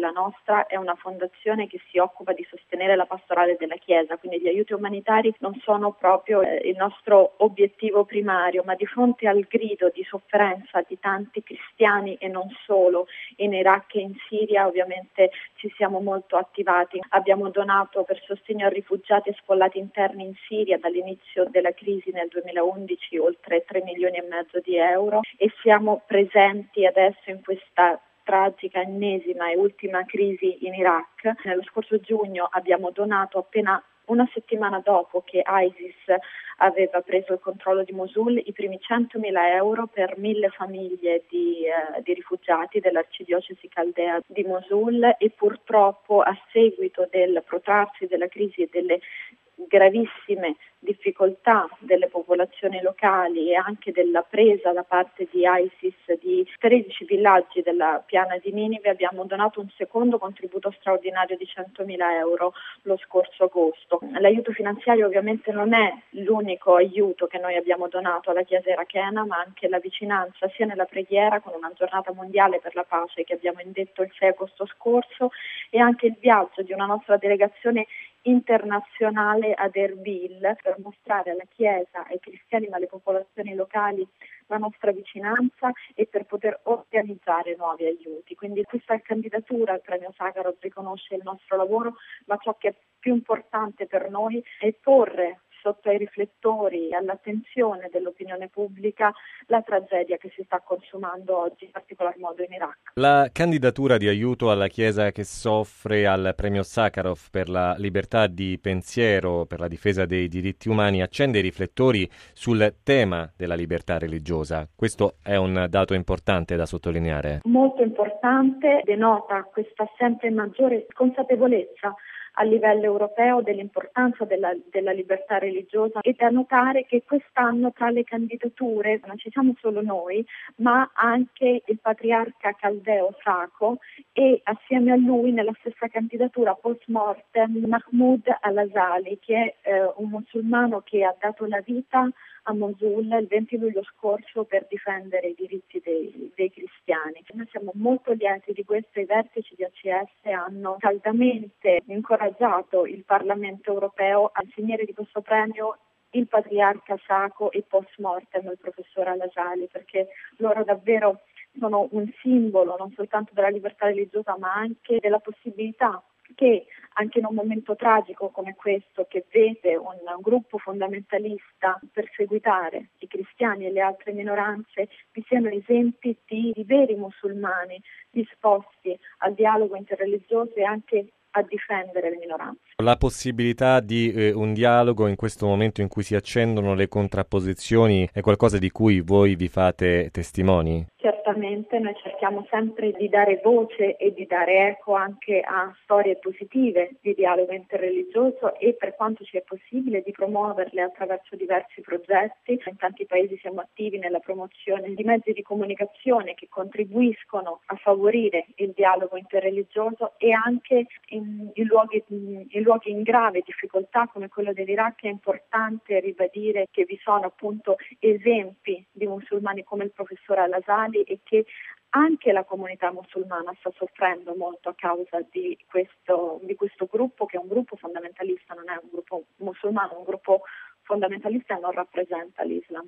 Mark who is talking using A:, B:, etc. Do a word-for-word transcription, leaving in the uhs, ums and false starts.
A: La nostra è una fondazione che si occupa di sostenere la pastorale della Chiesa, quindi gli aiuti umanitari non sono proprio eh, il nostro obiettivo primario, ma di fronte al grido di sofferenza di tanti cristiani e non solo in Iraq e in Siria, ovviamente ci siamo molto attivati. Abbiamo donato per sostegno a rifugiati e sfollati interni in Siria dall'inizio della crisi nel duemilaundici oltre tre milioni e mezzo di euro e siamo presenti adesso in questa tragica, ennesima e ultima crisi in Iraq. Nello scorso giugno abbiamo donato, appena una settimana dopo che ISIS aveva preso il controllo di Mosul, i primi centomila euro per mille famiglie di, eh, di rifugiati dell'arcidiocesi caldea di Mosul e purtroppo a seguito del protrarsi della crisi e delle gravissime difficoltà delle popolazioni locali e anche della presa da parte di ISIS di tredici villaggi della piana di Ninive, abbiamo donato un secondo contributo straordinario di centomila euro lo scorso agosto. L'aiuto finanziario ovviamente non è l'unico aiuto che noi abbiamo donato alla Chiesa irachena, ma anche la vicinanza sia nella preghiera con una giornata mondiale per la pace che abbiamo indetto il sei agosto scorso e anche il viaggio di una nostra delegazione internazionale ad Erbil per mostrare alla Chiesa, ai cristiani ma alle popolazioni locali la nostra vicinanza e per poter organizzare nuovi aiuti. Quindi questa candidatura al premio Sakharov riconosce il nostro lavoro, ma ciò che è più importante per noi è porre sotto ai riflettori e all'attenzione dell'opinione pubblica la tragedia che si sta consumando oggi, in particolar modo in Iraq.
B: La candidatura di aiuto alla Chiesa che soffre al premio Sakharov per la libertà di pensiero, per la difesa dei diritti umani, accende i riflettori sul tema della libertà religiosa. Questo è un dato importante da sottolineare.
A: Molto importante, denota questa sempre maggiore consapevolezza a livello europeo dell'importanza della, della libertà religiosa e da notare che quest'anno tra le candidature non ci siamo solo noi, ma anche il patriarca caldeo Sako e assieme a lui nella stessa candidatura post mortem Mahmoud al-Azali, che è eh, un musulmano che ha dato la vita a Mosul il venti luglio scorso per difendere i diritti dei, dei cristiani. Noi siamo molto lieti di questo, i vertici di A C S hanno caldamente incoraggiato il Parlamento europeo a insegnare di questo premio il patriarca Sako e post mortem il professore Al-Azali, perché loro davvero sono un simbolo non soltanto della libertà religiosa ma anche della possibilità che anche in un momento tragico come questo, che vede un, un gruppo fondamentalista perseguitare i cristiani e le altre minoranze, vi siano esempi di, di veri musulmani disposti al dialogo interreligioso e anche a difendere le minoranze.
B: La possibilità di eh, un dialogo in questo momento in cui si accendono le contrapposizioni è qualcosa di cui voi vi fate testimoni?
A: Certamente, noi cerchiamo sempre di dare voce e di dare eco anche a storie positive di dialogo interreligioso e per quanto ci è possibile di promuoverle attraverso diversi progetti. In tanti paesi siamo attivi nella promozione di mezzi di comunicazione che contribuiscono a favorire il dialogo interreligioso e anche in, in, luoghi, in luoghi in grave difficoltà come quello dell'Iraq è importante ribadire che vi sono appunto esempi di musulmani come il professore Al-Azali e che anche la comunità musulmana sta soffrendo molto a causa di questo, di questo gruppo che è un gruppo fondamentalista, non è un gruppo musulmano, un gruppo fondamentalista e non rappresenta l'Islam.